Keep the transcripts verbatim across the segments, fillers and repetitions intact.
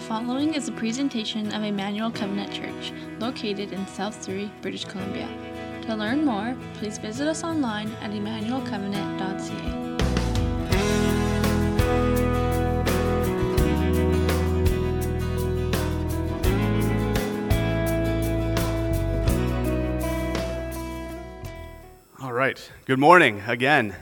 following is a presentation of Emmanuel Covenant Church, located in South Surrey, British Columbia. To learn more, please visit us online at emmanuel covenant dot c a. All right. Good morning again.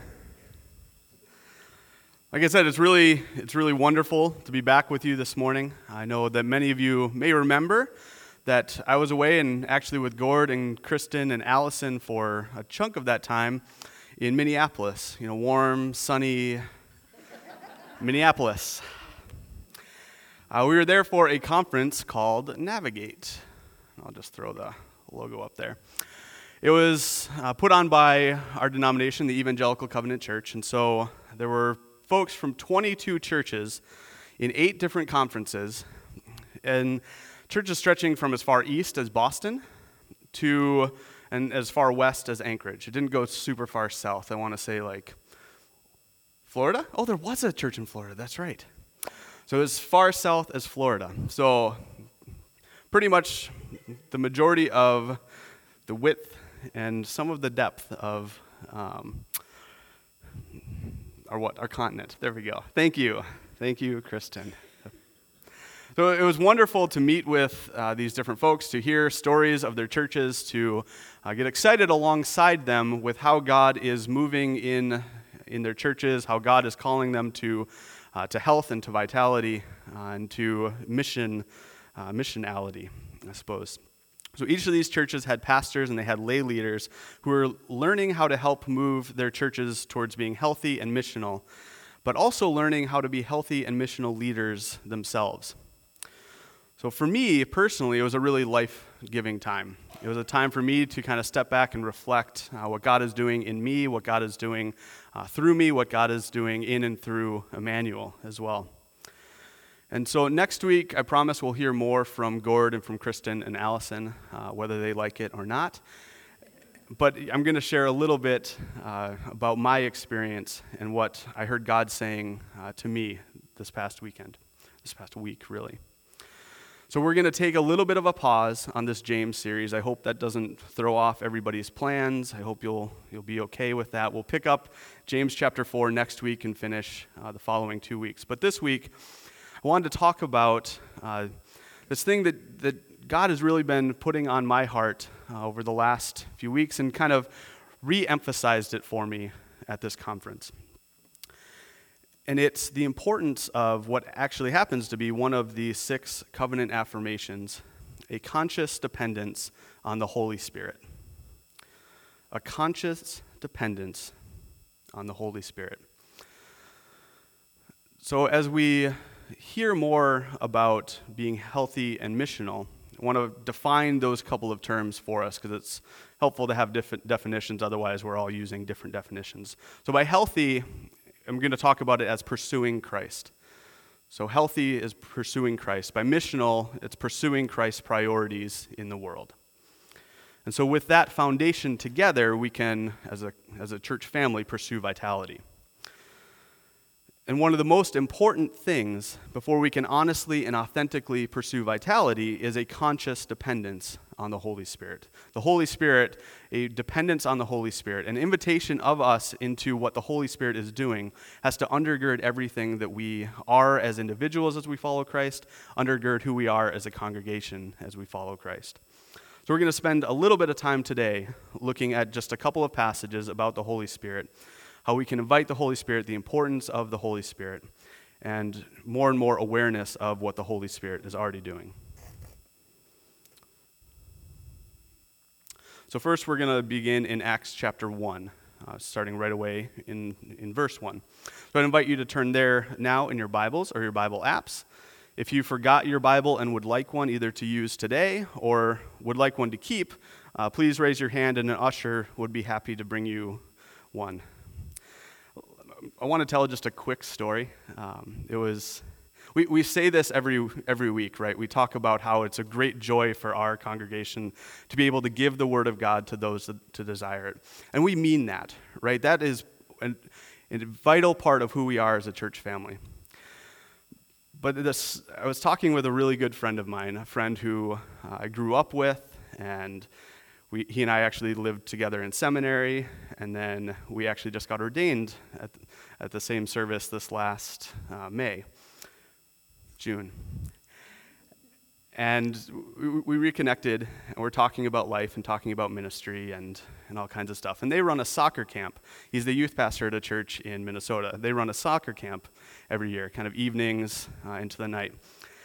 Like I said, it's really it's really wonderful to be back with you this morning. I know that many of you may remember that I was away and actually with Gord and Kristen and Allison for a chunk of that time in Minneapolis. You know, warm, sunny Minneapolis. Uh, we were there for a conference called Navigate. I'll just throw the logo up there. It was uh, put on by our denomination, the Evangelical Covenant Church, and so there were folks from twenty-two churches in eight different conferences, and churches stretching from as far east as Boston to and as far west as Anchorage. It didn't go super far south. I want to say like Florida? Oh, there was a church in Florida. That's right. So as far south as Florida. So pretty much the majority of the width and some of the depth of um, our what? Our continent. There we go. Thank you. Thank you, Kristen. So it was wonderful to meet with uh, these different folks, to hear stories of their churches, to uh, get excited alongside them with how God is moving in in their churches, how God is calling them to uh, to health and to vitality uh, and to mission uh, missionality, I suppose. So each of these churches had pastors and they had lay leaders who were learning how to help move their churches towards being healthy and missional, but also learning how to be healthy and missional leaders themselves. So for me, personally, it was a really life-giving time. It was a time for me to kind of step back and reflect uh, what God is doing in me, what God is doing uh, through me, what God is doing in and through Emmanuel as well. And so next week, I promise we'll hear more from Gord and from Kristen and Allison, uh, whether they like it or not. But I'm going to share a little bit uh, about my experience and what I heard God saying uh, to me this past weekend, this past week, really. So we're going to take a little bit of a pause on this James series. I hope that doesn't throw off everybody's plans. I hope you'll you'll be okay with that. We'll pick up James chapter four next week and finish uh, the following two weeks. But this week, I wanted to talk about uh, this thing that, that God has really been putting on my heart uh, over the last few weeks and kind of re-emphasized it for me at this conference. And it's the importance of what actually happens to be one of the six covenant affirmations, a conscious dependence on the Holy Spirit. A conscious dependence on the Holy Spirit. So as we hear more about being healthy and missional, I want to define those couple of terms for us because it's helpful to have different definitions, otherwise we're all using different definitions. So by healthy, I'm going to talk about it as pursuing Christ. So healthy is pursuing Christ. By missional, it's pursuing Christ's priorities in the world. And so with that foundation together, we can, as a as a church family, pursue vitality. And one of the most important things before we can honestly and authentically pursue vitality is a conscious dependence on the Holy Spirit. The Holy Spirit, a dependence on the Holy Spirit, an invitation of us into what the Holy Spirit is doing has to undergird everything that we are as individuals as we follow Christ, undergird who we are as a congregation as we follow Christ. So we're going to spend a little bit of time today looking at just a couple of passages about the Holy Spirit, how we can invite the Holy Spirit, the importance of the Holy Spirit, and more and more awareness of what the Holy Spirit is already doing. So first we're going to begin in Acts chapter one, uh, starting right away in, in verse one. So I invite you to turn there now in your Bibles or your Bible apps. If you forgot your Bible and would like one either to use today or would like one to keep, uh, please raise your hand and an usher would be happy to bring you one. I want to tell just a quick story. Um, it was, we, we say this every every week, right? We talk about how it's a great joy for our congregation to be able to give the Word of God to those that, to desire it. And we mean that, right? That is a, a vital part of who we are as a church family. But this, I was talking with a really good friend of mine, a friend who uh, I grew up with, and we, he and I actually lived together in seminary, and then we actually just got ordained at, at the same service this last uh, May, June. And we, we reconnected, and we're talking about life and talking about ministry and, and all kinds of stuff. And they run a soccer camp. He's the youth pastor at a church in Minnesota. They run a soccer camp every year, kind of evenings uh, into the night.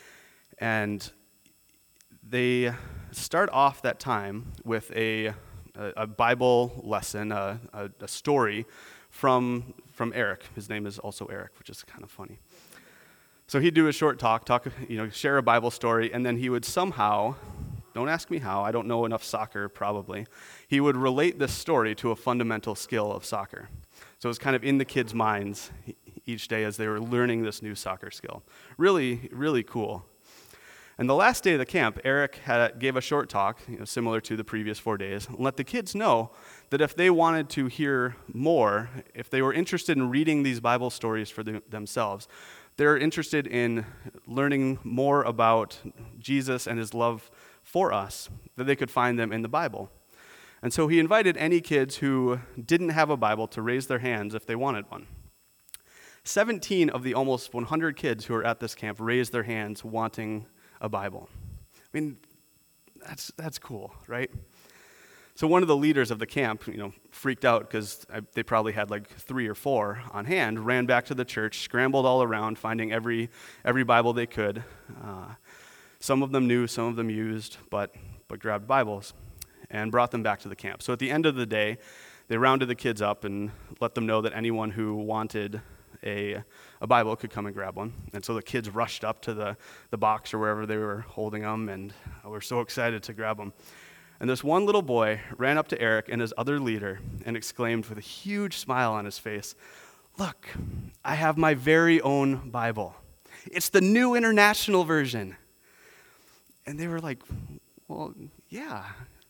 And they start off that time with a, a, a Bible lesson, a, a, a story from, from Eric. His name is also Eric, which is kind of funny. So he'd do a short talk, talk, you know, share a Bible story, and then he would somehow, don't ask me how, I don't know enough soccer probably, he would relate this story to a fundamental skill of soccer. So it was kind of in the kids' minds each day as they were learning this new soccer skill. Really, really cool. And the last day of the camp, Eric had, gave a short talk, you know, similar to the previous four days, and let the kids know that if they wanted to hear more, if they were interested in reading these Bible stories for the, themselves, they're interested in learning more about Jesus and his love for us, that they could find them in the Bible. And so he invited any kids who didn't have a Bible to raise their hands if they wanted one. seventeen of the almost one hundred kids who were at this camp raised their hands wanting a Bible. I mean, that's that's cool, right? So one of the leaders of the camp, you know, freaked out because they probably had like three or four on hand, ran back to the church, scrambled all around, finding every every Bible they could. Uh, some of them new, some of them used, but but grabbed Bibles and brought them back to the camp. So at the end of the day, they rounded the kids up and let them know that anyone who wanted a a Bible could come and grab one. And so the kids rushed up to the, the box or wherever they were holding them, and were so excited to grab them. And this one little boy ran up to Eric and his other leader and exclaimed with a huge smile on his face, "Look, I have my very own Bible. It's the New International Version." And they were like, "Well, yeah.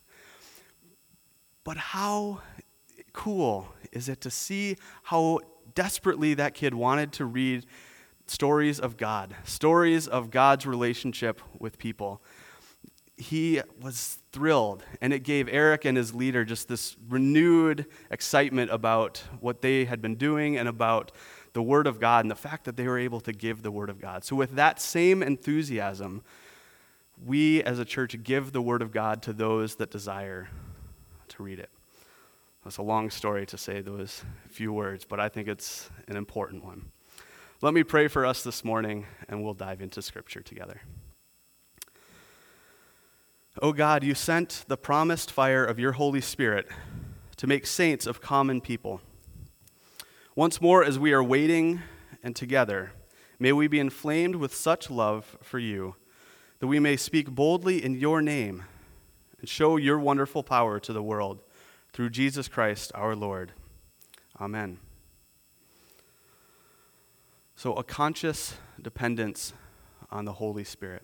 But how cool is it to see how desperately that kid wanted to read stories of God, stories of God's relationship with people?" He was thrilled, and it gave Eric and his leader just this renewed excitement about what they had been doing and about the Word of God and the fact that they were able to give the Word of God. So with that same enthusiasm, we as a church give the Word of God to those that desire to read it. That's a long story to say those few words, but I think it's an important one. Let me pray for us this morning, and we'll dive into Scripture together. O God, you sent the promised fire of your Holy Spirit to make saints of common people. Once more, as we are waiting and together, may we be inflamed with such love for you that we may speak boldly in your name and show your wonderful power to the world through Jesus Christ our Lord. Amen. So, a conscious dependence on the Holy Spirit.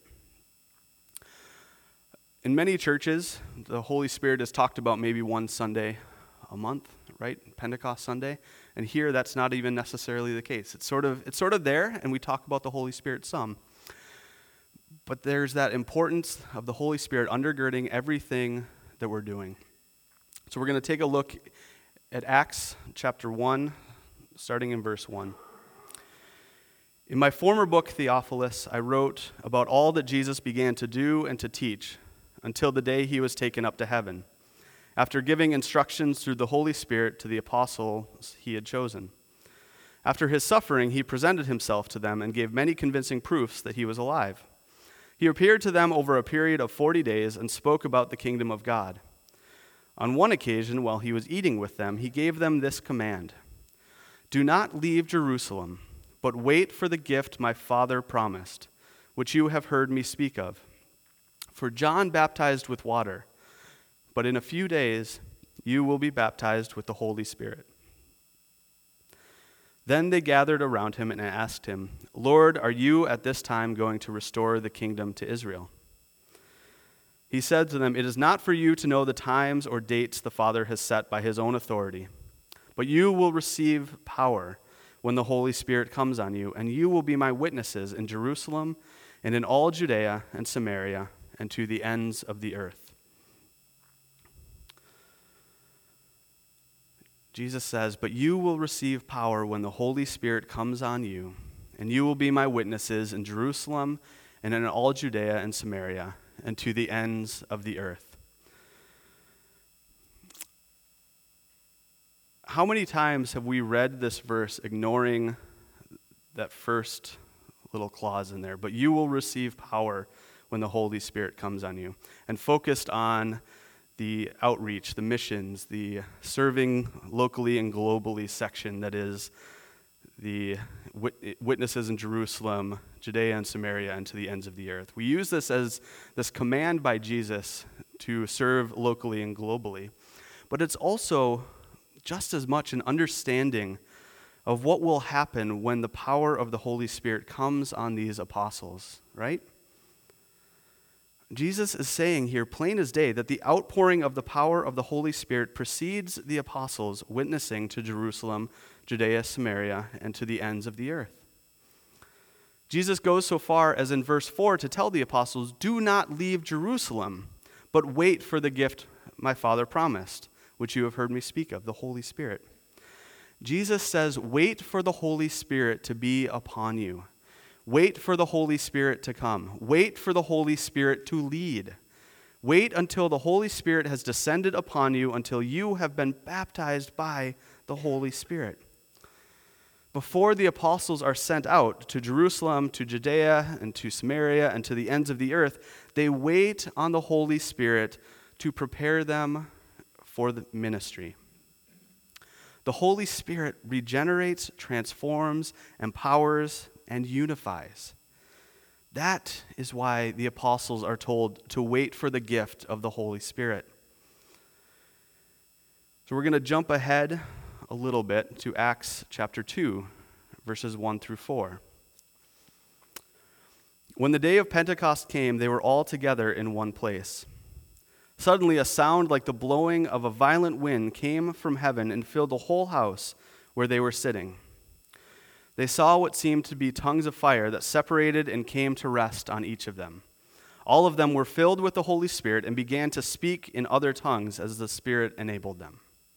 In many churches, the Holy Spirit is talked about maybe one Sunday a month, right? Pentecost Sunday. And here, that's not even necessarily the case. It's sort of it's sort of there, and we talk about the Holy Spirit some. But there's that importance of the Holy Spirit undergirding everything that we're doing. So we're going to take a look at Acts chapter one, starting in verse one. In my former book, Theophilus, I wrote about all that Jesus began to do and to teach until the day he was taken up to heaven, after giving instructions through the Holy Spirit to the apostles he had chosen. After his suffering, he presented himself to them and gave many convincing proofs that he was alive. He appeared to them over a period of forty days and spoke about the kingdom of God. On one occasion, while he was eating with them, he gave them this command: "Do not leave Jerusalem, but wait for the gift my Father promised, which you have heard me speak of. For John baptized with water, but in a few days you will be baptized with the Holy Spirit." Then they gathered around him and asked him, "Lord, are you at this time going to restore the kingdom to Israel?" He said to them, "It is not for you to know the times or dates the Father has set by his own authority, but you will receive power when the Holy Spirit comes on you, and you will be my witnesses in Jerusalem and in all Judea and Samaria and to the ends of the earth. Jesus says, but you will receive power when the Holy Spirit comes on you, and you will be my witnesses in Jerusalem and in all Judea and Samaria and to the ends of the earth. How many times have we read this verse ignoring that first little clause in there? But you will receive power when the Holy Spirit comes on you, and focused on the outreach, the missions, the serving locally and globally section that is the wit- witnesses in Jerusalem, Judea and Samaria, and to the ends of the earth. We use this as this command by Jesus to serve locally and globally, but it's also just as much an understanding of what will happen when the power of the Holy Spirit comes on these apostles, right? Jesus is saying here, plain as day, that the outpouring of the power of the Holy Spirit precedes the apostles witnessing to Jerusalem, Judea, Samaria, and to the ends of the earth. Jesus goes so far as in verse four to tell the apostles, do not leave Jerusalem, but wait for the gift my Father promised, which you have heard me speak of, the Holy Spirit. Jesus says, wait for the Holy Spirit to be upon you. Wait for the Holy Spirit to come. Wait for the Holy Spirit to lead. Wait until the Holy Spirit has descended upon you, until you have been baptized by the Holy Spirit. Before the apostles are sent out to Jerusalem, to Judea, and to Samaria, and to the ends of the earth, they wait on the Holy Spirit to prepare them for the ministry. The Holy Spirit regenerates, transforms, empowers, and unifies. That is why the apostles are told to wait for the gift of the Holy Spirit. So we're going to jump ahead a little bit to Acts chapter two, verses one through four. When the day of Pentecost came, they were all together in one place. Suddenly a sound like the blowing of a violent wind came from heaven and filled the whole house where they were sitting. They saw what seemed to be tongues of fire that separated and came to rest on each of them. All of them were filled with the Holy Spirit and began to speak in other tongues as the Spirit enabled them.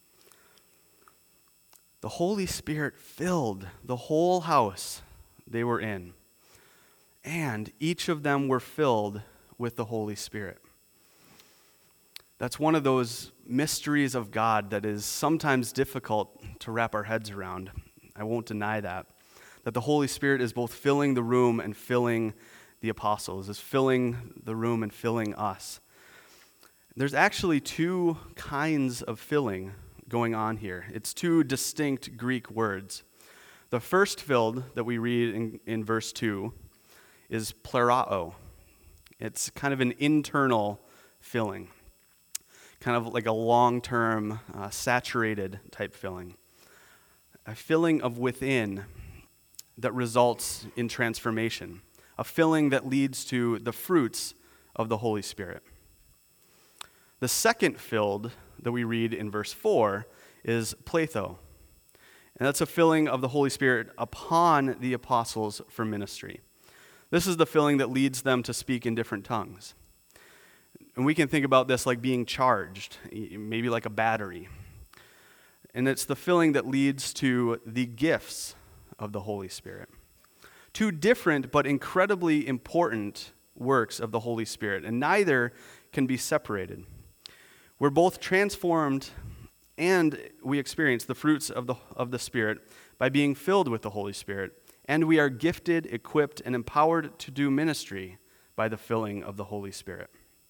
The Holy Spirit filled the whole house they were in, and each of them were filled with the Holy Spirit. That's one of those mysteries of God that is sometimes difficult to wrap our heads around. I won't deny that. That the Holy Spirit is both filling the room and filling the apostles, is filling the room and filling us. There's actually two kinds of filling going on here. It's two distinct Greek words. The first filled that we read in, in verse two is plerao. It's kind of an internal filling, kind of like a long-term, uh, saturated type filling. A filling of within that results in transformation. A filling that leads to the fruits of the Holy Spirit. The second filled that we read in verse four is pletho. And that's a filling of the Holy Spirit upon the apostles for ministry. This is the filling that leads them to speak in different tongues. And we can think about this like being charged, maybe like a battery. And it's the filling that leads to the gifts of the Holy Spirit. Two different but incredibly important works of the Holy Spirit, and neither can be separated. We're both transformed and we experience the fruits of the, of the Spirit by being filled with the Holy Spirit, and we are gifted, equipped, and empowered to do ministry by the filling of the Holy Spirit.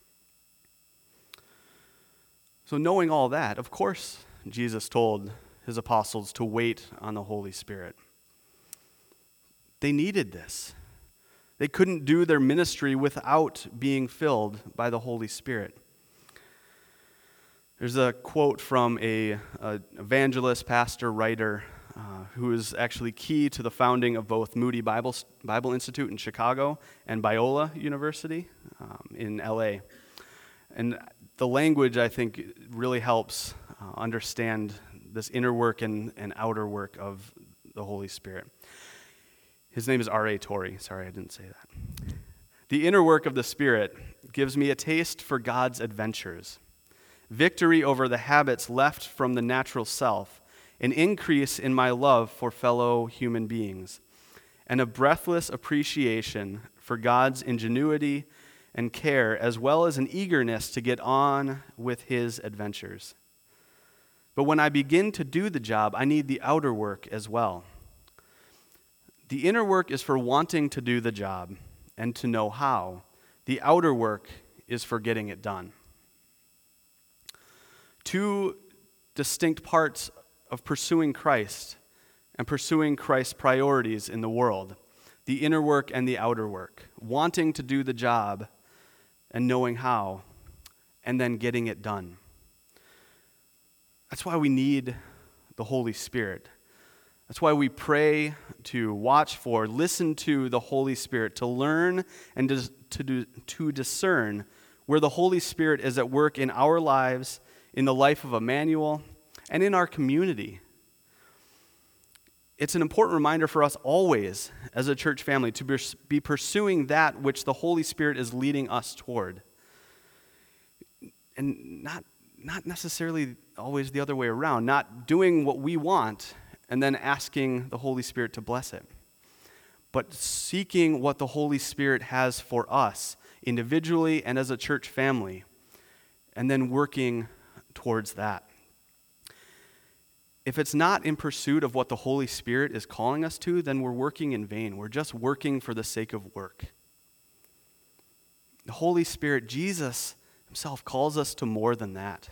So knowing all that, of course, Jesus told his apostles to wait on the Holy Spirit. They needed this. They couldn't do their ministry without being filled by the Holy Spirit. There's a quote from a, a evangelist, pastor, writer, uh, who is actually key to the founding of both Moody Bible, Bible Institute in Chicago and Biola University um, in L A. And the language, I think, really helps uh, understand this inner work and, and outer work of the Holy Spirit. His name is R A Torrey. Sorry, I didn't say that. The inner work of the Spirit gives me a taste for God's adventures, victory over the habits left from the natural self, an increase in my love for fellow human beings, and a breathless appreciation for God's ingenuity and care, as well as an eagerness to get on with his adventures. But when I begin to do the job, I need the outer work as well. The inner work is for wanting to do the job and to know how. The outer work is for getting it done. Two distinct parts of pursuing Christ and pursuing Christ's priorities in the world. The inner work and the outer work. Wanting to do the job and knowing how, and then getting it done. That's why we need the Holy Spirit. That's why we pray to watch for, listen to the Holy Spirit, to learn and to, to, do, to discern where the Holy Spirit is at work in our lives, in the life of Emmanuel, and in our community. It's an important reminder for us always, as a church family, to be pursuing that which the Holy Spirit is leading us toward. And not, not necessarily always the other way around, not doing what we want and then asking the Holy Spirit to bless it, but seeking what the Holy Spirit has for us individually and as a church family, and then working towards that. If it's not in pursuit of what the Holy Spirit is calling us to, then we're working in vain. We're just working for the sake of work. The Holy Spirit, Jesus himself, calls us to more than that.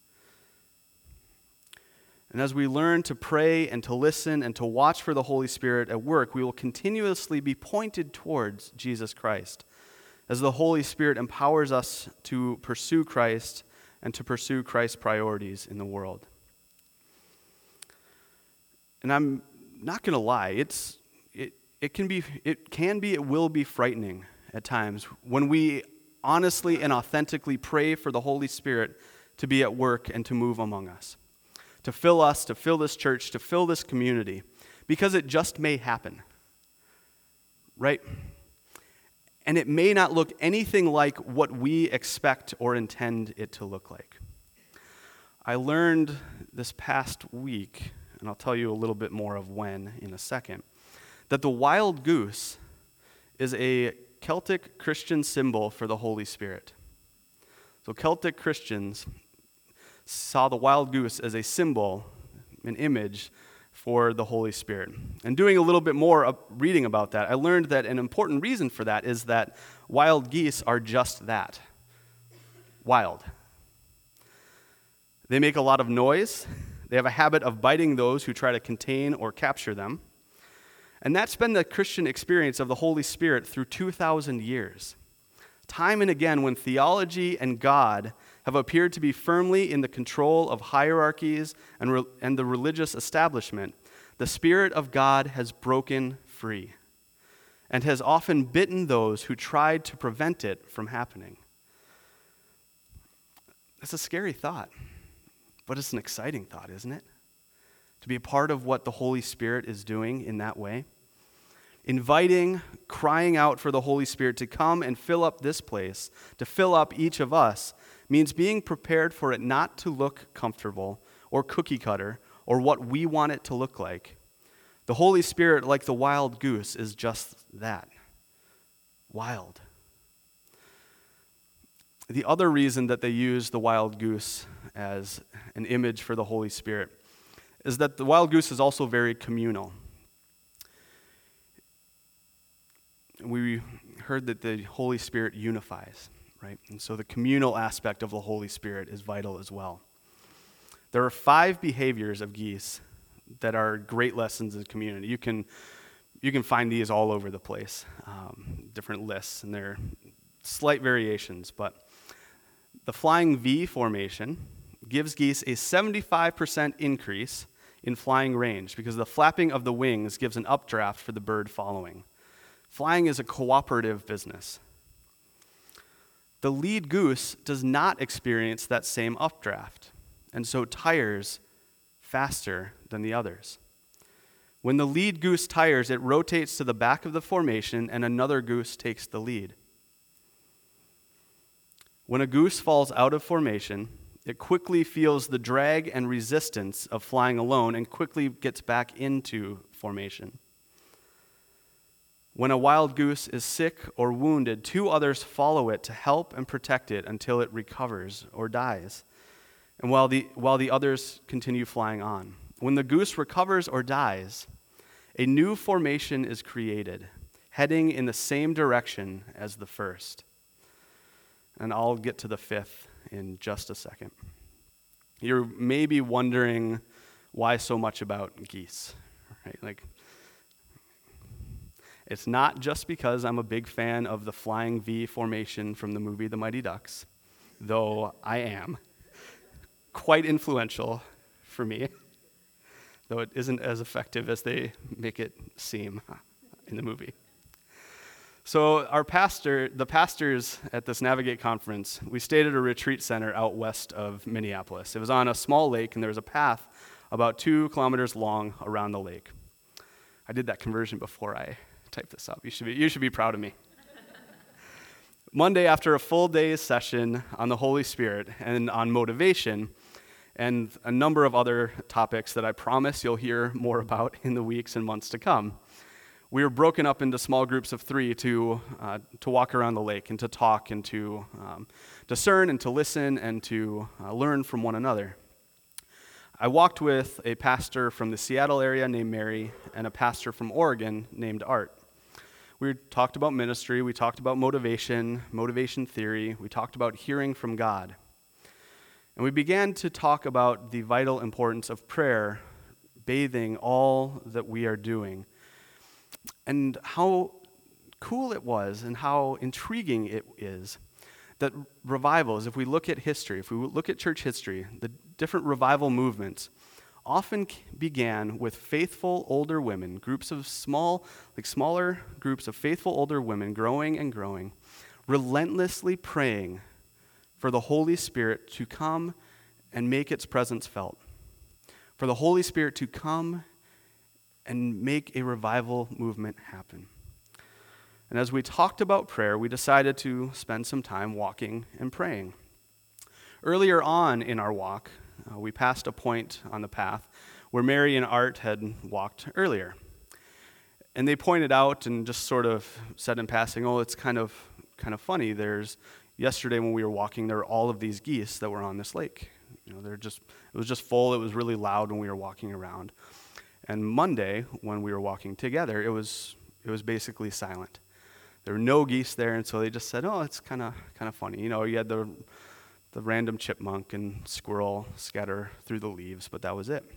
And as we learn to pray and to listen and to watch for the Holy Spirit at work, we will continuously be pointed towards Jesus Christ, as the Holy Spirit empowers us to pursue Christ and to pursue Christ's priorities in the world. And I'm not going to lie, it's it it can be it can be it will be frightening at times when we honestly and authentically pray for the Holy Spirit to be at work and to move among us, to fill us, to fill this church, to fill this community, because it just may happen, right? And it may not look anything like what we expect or intend it to look like. I learned this past week, and I'll tell you a little bit more of when in a second, that the wild goose is a Celtic Christian symbol for the Holy Spirit. So Celtic Christians saw the wild goose as a symbol, an image for the Holy Spirit. And doing a little bit more reading about that, I learned that an important reason for that is that wild geese are just that, wild. They make a lot of noise. They have a habit of biting those who try to contain or capture them. And that's been the Christian experience of the Holy Spirit through two thousand years. Time and again, when theology and God have appeared to be firmly in the control of hierarchies and, re- and the religious establishment, the Spirit of God has broken free and has often bitten those who tried to prevent it from happening. It's a scary thought, but it's an exciting thought, isn't it? To be a part of what the Holy Spirit is doing in that way. Inviting, crying out for the Holy Spirit to come and fill up this place, to fill up each of us, means being prepared for it not to look comfortable or cookie cutter or what we want it to look like. The Holy Spirit, like the wild goose, is just that. Wild. The other reason that they use the wild goose as an image for the Holy Spirit is that the wild goose is also very communal. We heard that the Holy Spirit unifies, right? And so the communal aspect of the Holy Spirit is vital as well. There are five behaviors of geese that are great lessons in community. You can you can find these all over the place, um, different lists, and they're slight variations. But the flying V formation gives geese a seventy-five percent increase in flying range because the flapping of the wings gives an updraft for the bird following. Flying is a cooperative business. The lead goose does not experience that same updraft, and so tires faster than the others. When the lead goose tires, it rotates to the back of the formation and another goose takes the lead. When a goose falls out of formation, it quickly feels the drag and resistance of flying alone and quickly gets back into formation. When a wild goose is sick or wounded, two others follow it to help and protect it until it recovers or dies, and while the, while the others continue flying on. When the goose recovers or dies, a new formation is created, heading in the same direction as the first. And I'll get to the fifth in just a second. You're maybe wondering why so much about geese, right? Like, it's not just because I'm a big fan of the flying V formation from the movie The Mighty Ducks, though I am. Quite influential for me, though it isn't as effective as they make it seem in the movie. So our pastor, the pastors at this Navigate conference, we stayed at a retreat center out west of Minneapolis. It was on a small lake, and there was a path about two kilometers long around the lake. I did that conversion before I typed this up. You should be, you should be proud of me. Monday, after a full day's session on the Holy Spirit and on motivation, and a number of other topics that I promise you'll hear more about in the weeks and months to come, we were broken up into small groups of three to uh, to walk around the lake and to talk and to um, discern and to listen and to uh, learn from one another. I walked with a pastor from the Seattle area named Mary and a pastor from Oregon named Art. We talked about ministry, we talked about motivation, motivation theory, we talked about hearing from God. And we began to talk about the vital importance of prayer, bathing all that we are doing, and how cool it was and how intriguing it is that revivals, if we look at history, if we look at church history, the different revival movements often began with faithful older women, groups of small, like smaller groups of faithful older women growing and growing, relentlessly praying for the Holy Spirit to come and make its presence felt, for the Holy Spirit to come and make a revival movement happen. And as we talked about prayer, we decided to spend some time walking and praying. Earlier on in our walk, uh, we passed a point on the path where Mary and Art had walked earlier. And they pointed out and just sort of said in passing, oh, it's kind of kind of funny. There's yesterday when we were walking, there were all of these geese that were on this lake. You know, they're just it was just full. It was really loud when we were walking around. And Monday, when we were walking together, it was it was basically silent. There were no geese there, and so they just said, "Oh, it's kind of kind of funny." You know, you had the the random chipmunk and squirrel scatter through the leaves, but that was it.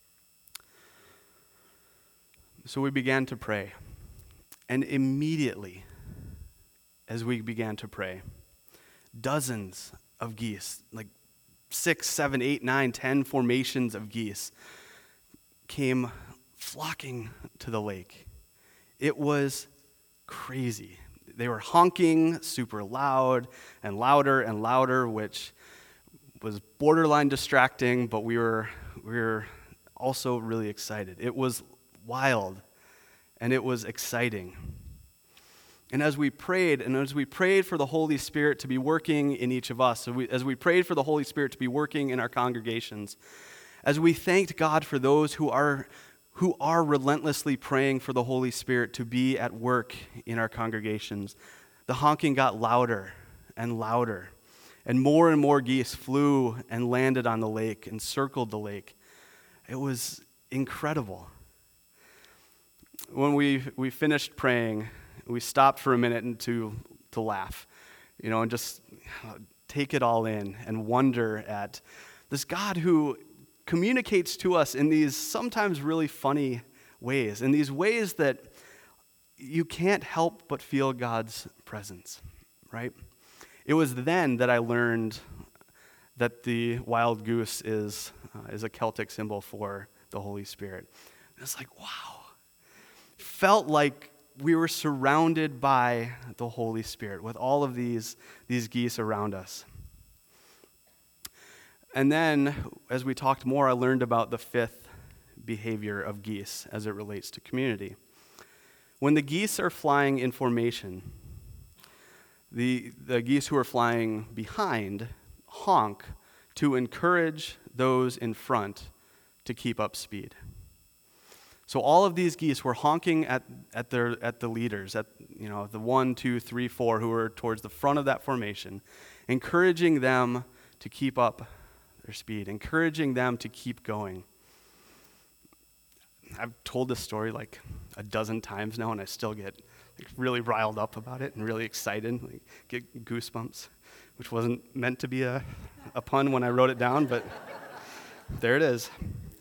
So we began to pray, and immediately, as we began to pray, dozens of geese, like six, seven, eight, nine, ten formations of geese, came flocking to the lake. It was crazy. They were honking super loud and louder and louder, which was borderline distracting, but we were we were also really excited. It was wild and it was exciting. And as we prayed, and as we prayed for the Holy Spirit to be working in each of us, as we, as we prayed for the Holy Spirit to be working in our congregations, as we thanked God for those who are who are relentlessly praying for the Holy Spirit to be at work in our congregations, the honking got louder and louder, and more and more geese flew and landed on the lake and circled the lake. It was incredible. When we we finished praying, we stopped for a minute and to to laugh, you know, and just take it all in and wonder at this God who communicates to us in these sometimes really funny ways, in these ways that you can't help but feel God's presence, right? It was then that I learned that the wild goose is uh, is a Celtic symbol for the Holy Spirit. And it's like, wow. Felt like we were surrounded by the Holy Spirit with all of these, these geese around us. And then, as we talked more, I learned about the fifth behavior of geese as it relates to community. When the geese are flying in formation, the, the geese who are flying behind honk to encourage those in front to keep up speed. So all of these geese were honking at, at their at the leaders, at you know the one, two, three, four who were towards the front of that formation, encouraging them to keep up their speed, encouraging them to keep going. I've told this story like a dozen times now, and I still get like, really riled up about it and really excited, like, get goosebumps, which wasn't meant to be a, a pun when I wrote it down, but there it is.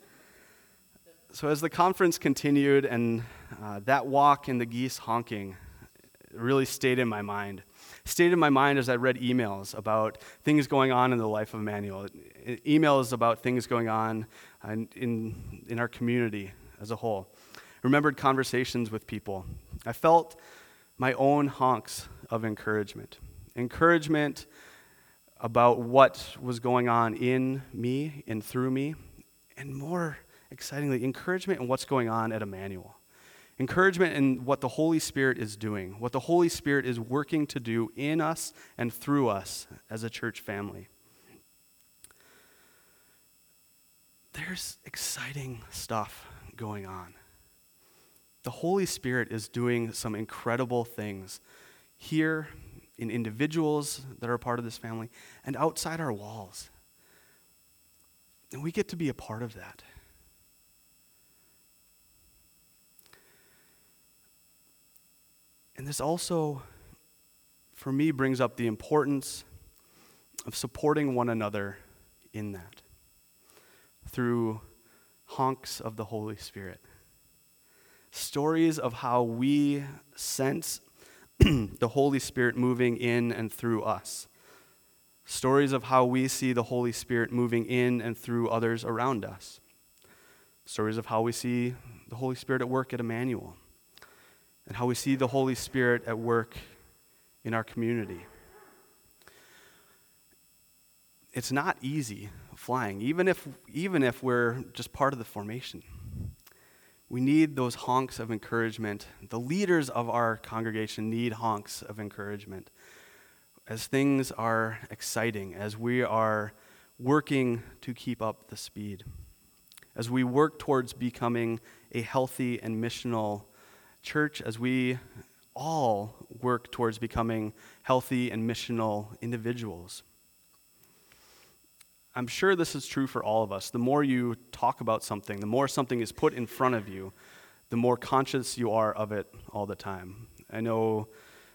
So as the conference continued and uh, that walk and the geese honking really stayed in my mind. Stayed in my mind as I read emails about things going on in the life of Emmanuel. Emails about things going on in, in, in our community as a whole. I remembered conversations with people. I felt my own honks of encouragement. Encouragement about what was going on in me and through me, and more excitingly, encouragement in what's going on at Emmanuel. Encouragement in what the Holy Spirit is doing, what the Holy Spirit is working to do in us and through us as a church family. There's exciting stuff going on. The Holy Spirit is doing some incredible things here in individuals that are a part of this family and outside our walls. And we get to be a part of that. And this also, for me, brings up the importance of supporting one another in that through honks of the Holy Spirit. Stories of how we sense the Holy Spirit moving in and through us. Stories of how we see the Holy Spirit moving in and through others around us. Stories of how we see the Holy Spirit at work at Emmanuel. And how we see the Holy Spirit at work in our community. It's not easy flying, even if even if we're just part of the formation. We need those honks of encouragement. The leaders of our congregation need honks of encouragement as things are exciting, as we are working to keep up the speed, as we work towards becoming a healthy and missional church, as we all work towards becoming healthy and missional individuals. I'm sure this is true for all of us. The more you talk about something, the more something is put in front of you, the more conscious you are of it all the time. I know,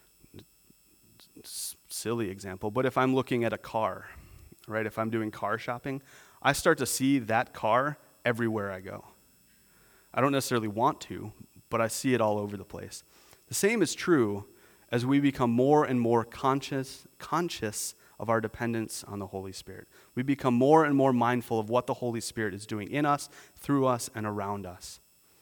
silly example, but if I'm looking at a car, right, if I'm doing car shopping, I start to see that car everywhere I go. I don't necessarily want to, but I see it all over the place. The same is true as we become more and more conscious, conscious of our dependence on the Holy Spirit. We become more and more mindful of what the Holy Spirit is doing in us, through us, and around us.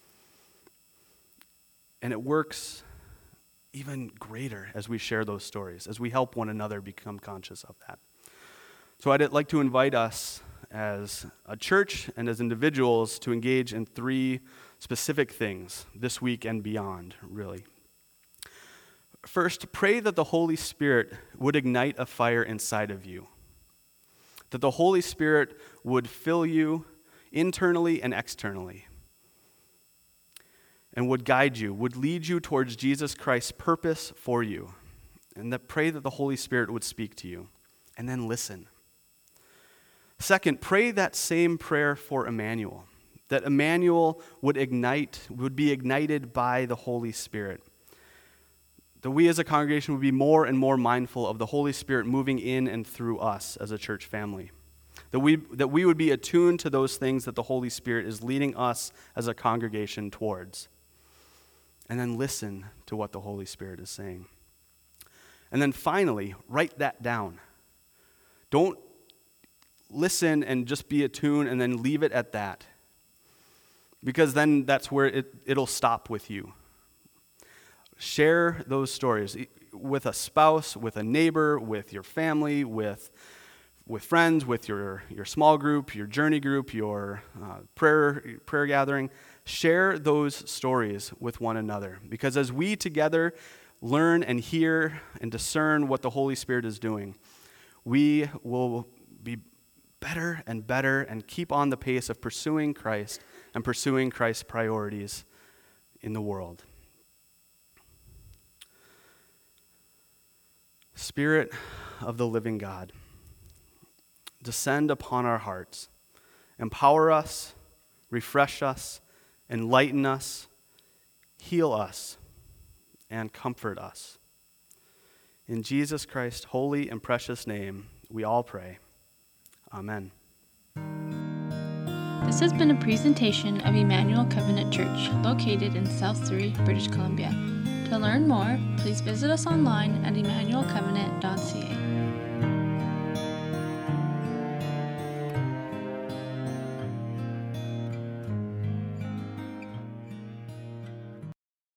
And it works even greater as we share those stories, as we help one another become conscious of that. So I'd like to invite us as a church and as individuals to engage in three specific things this week and beyond, really. First, pray that the Holy Spirit would ignite a fire inside of you, that the Holy Spirit would fill you internally and externally, and would guide you, would lead you towards Jesus Christ's purpose for you, and that pray that the Holy Spirit would speak to you, and then listen. Second, pray that same prayer for Emmanuel, that Emmanuel would ignite, would be ignited by the Holy Spirit. That we as a congregation would be more and more mindful of the Holy Spirit moving in and through us as a church family. That we, that we would be attuned to those things that the Holy Spirit is leading us as a congregation towards. And then listen to what the Holy Spirit is saying. And then finally, write that down. Don't listen and just be attuned and then leave it at that. Because then that's where it, it'll stop with you. Share those stories with a spouse, with a neighbor, with your family, with with friends, with your, your small group, your journey group, your uh, prayer, prayer gathering. Share those stories with one another, because as we together learn and hear and discern what the Holy Spirit is doing, we will be better and better and keep on the pace of pursuing Christ and pursuing Christ's priorities in the world. Spirit of the living God, descend upon our hearts, empower us, refresh us, enlighten us, heal us, and comfort us. In Jesus Christ's holy and precious name, we all pray. Amen. This has been a presentation of Emmanuel Covenant Church, located in South Surrey, British Columbia. To learn more, please visit us online at emmanuel covenant dot c a.